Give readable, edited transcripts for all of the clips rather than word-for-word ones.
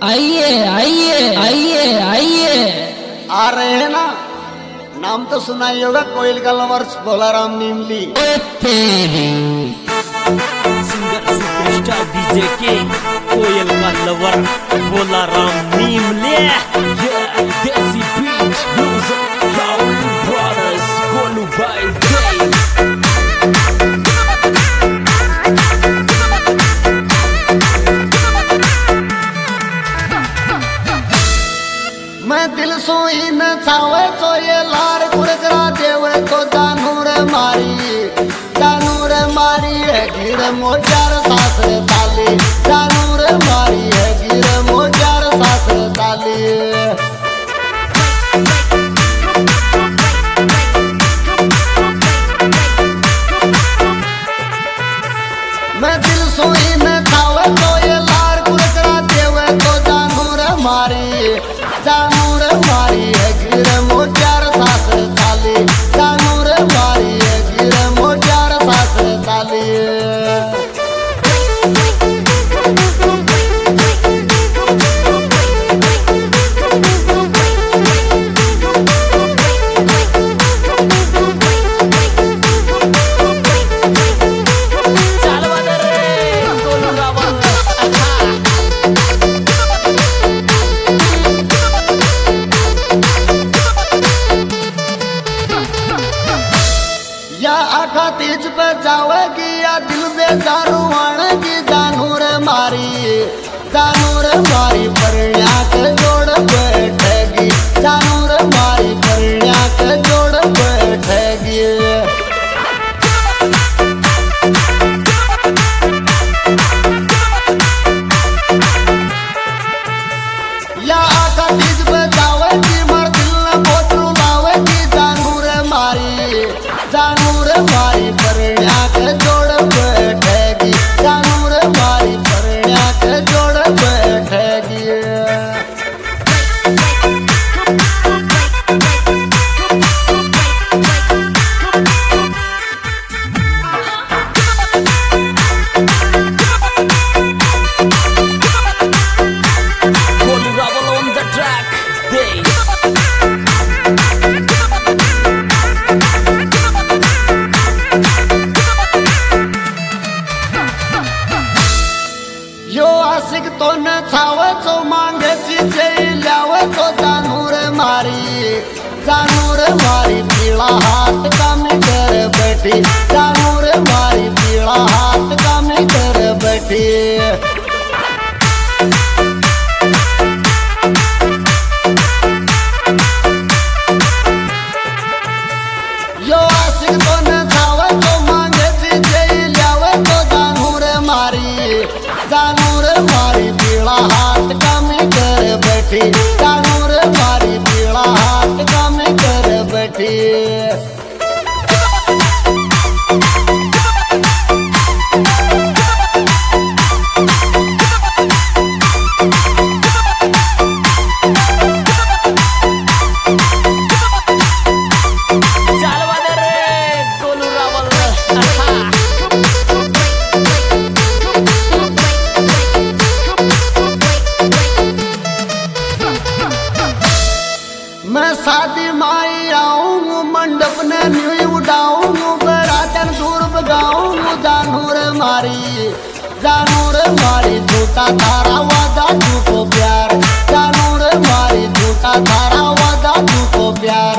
आइए आइए आइए आइए। आ रहे हैं ना। नाम तो सुना ही होगा, कोयल का lovers Bolaram Nimli. Singer superstar DJ king Koyal का lover Bolaram Nimle. Desi beat music loud brothers कोलू बाय डे। मैं दिल सोई न छावे तो ये लार कुरकरा देवे तो जानूर मारी है गिर मोजार सासरे ताली। जानूर मारी है गिर मोजार सासरे ताली। मैं दिल सोई न छावे तो ये लार कुरकरा देवे तो जानूर मारी है गिर मोजार सासरे ताली। जानूर मारी है गिर मोजार सासरे ताली। या आखा तीज पे जावेगी या दिल बेजारू आनेगी। जानूर मारी परण्या के जोड़ बैठेगी। जानूर मारी परण्या के जोड़ बैठेगी। या आखा तीज पे जावेगी मर दिल न बोतरू लावेगी। जानूर मारी परण्या के जोड़ बैठेगी। जानूर मारी परण्या के जोड़ बैठेगी। Koolu Rawal on the track. Day. यो आशिक तो न छावे तो मांगे चीजे लावे तो जानूर मारी पीला हाथ काम कर बैठी। जानूर मारी पीला हाथ काम कर बैठी। यो आशिक तो न छावे तो मांगे चीजे लावे तो जानूर मारी पीला हाथ काम कर बैठी। जानूर मारी पीला हाथ काम कर बैठी। Koolu Rawal. मैं शादी माई आऊँ मंडप ने न्यू उड़ाऊँ बरातन दूर बगाऊँ। जानूर मारी झूठा थारा वादा झूठो प्यार। जानूर मारी झूठा थारा वादा झूठो प्यार।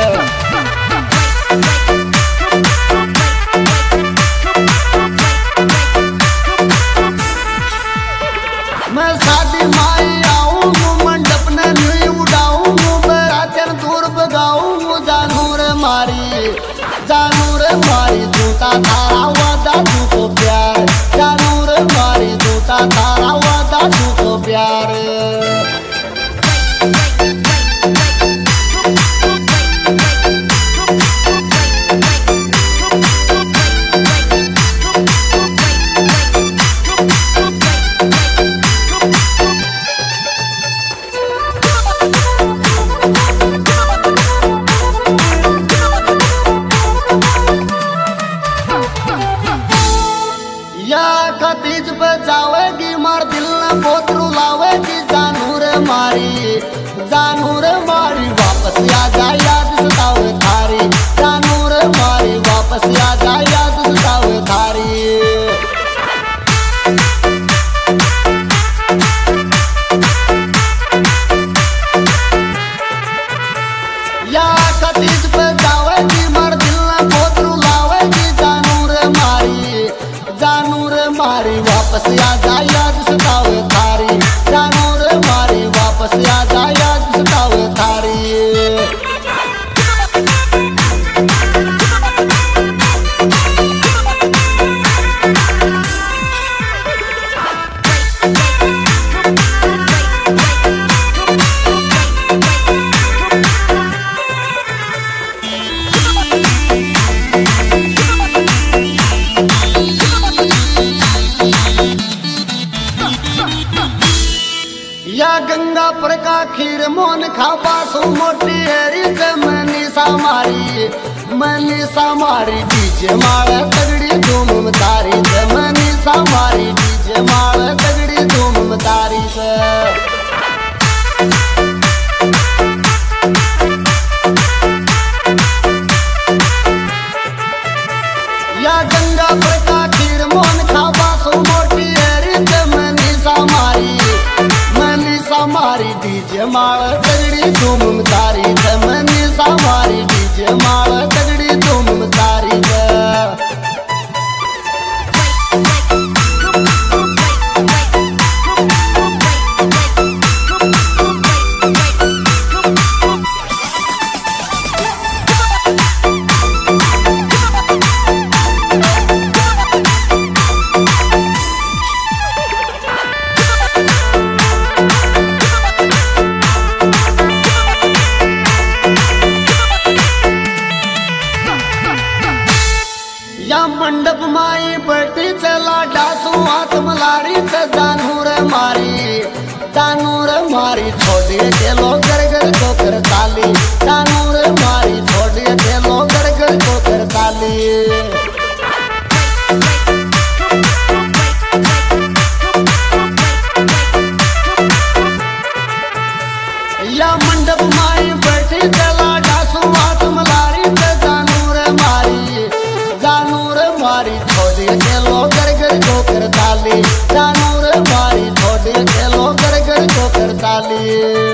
मैं शादी माई आऊँ मंडप ने न्यू उड़ाऊँ बरातन दूर बगाऊँ। जानूर मारी झूठा थारा वादा झूठो प्यार। जानूर मारी झूठा थारा वादा झूठो प्यार। या खतीज पे जावेगी मार दिल न बहुत रुलावेगी। या गंगापुर का खीर मोन खापा सो मोटी हेरी से मनीषा मारी डीजे मार तगड़ी धूम तारी से मनीषा मारी डीजे मार तगड़ी धूम तारी से या गंगापुर का खीर मोन खापा सो मोटी हेरी से मनीषा मारी डीजे मार तगड़ी धूम तारी से मनीषा मारी डीजे मार तगड़ी धूम तारी से या मंडप माई बैठी चला डासू हाथ मलारी से जानूर मारी छोड़िए के लो घर घर को कर ताली जानूर मारी छोड़िए के लो घर घर को कर ताली या मंडप माई बैठी चला डासू हाथ मलारी से मारी छोड़िए के लो घर घर को कर ताली जानूर मारी छोड़िए के लो घर घर को कर ताली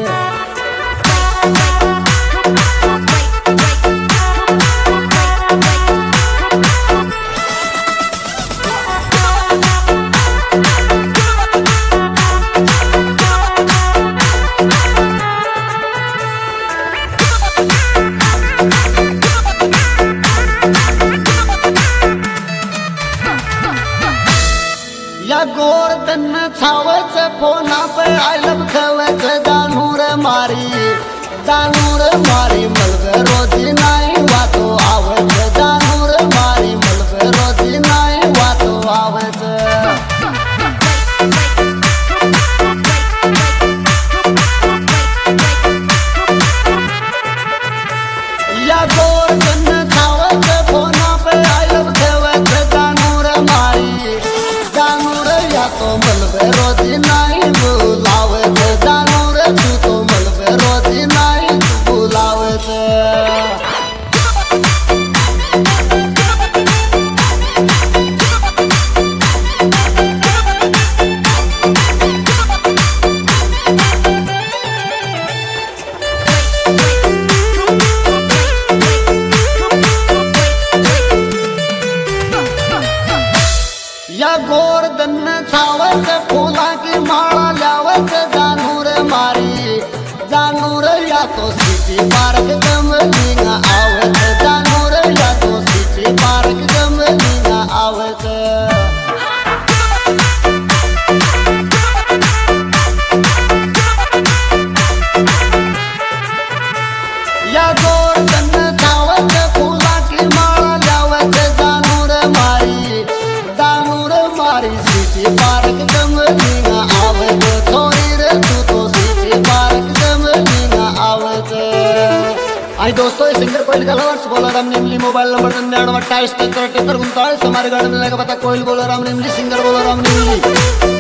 या गोरधन छावच फोना पे आई लव खवच जानूर मारी मलबे रोजी नाई वातो आवच जानूर मारी मलबे रोजी नाई वातो आवच या गोरधन छावच फोना पे आई लव खवच जानूर या तो मलबे रोजी नाई बुलावे थे जानूर तू तो मलबे रोजी नाई बुलावे थे या गोरधन छावच फूला की माला लावच जानूर या तो सिटी पार्क जमलीना आवत जानूर या तो सिटी पार्क जमलीना आवत या गोरधन छावच फूला की माला लावच मारी सिटी पार्क जमलीना आवत थोड़ी रे तू तो सिटी पार्क जमलीना आवत आणि दोस्तों सिंगर कोयल कलवर्स बोलाराम निमली मोबाइल नंबर 99 28 73 49 हमारे गाड़ी में लगा पता कोयल बोलाराम निमली सिंगर बोलाराम निमली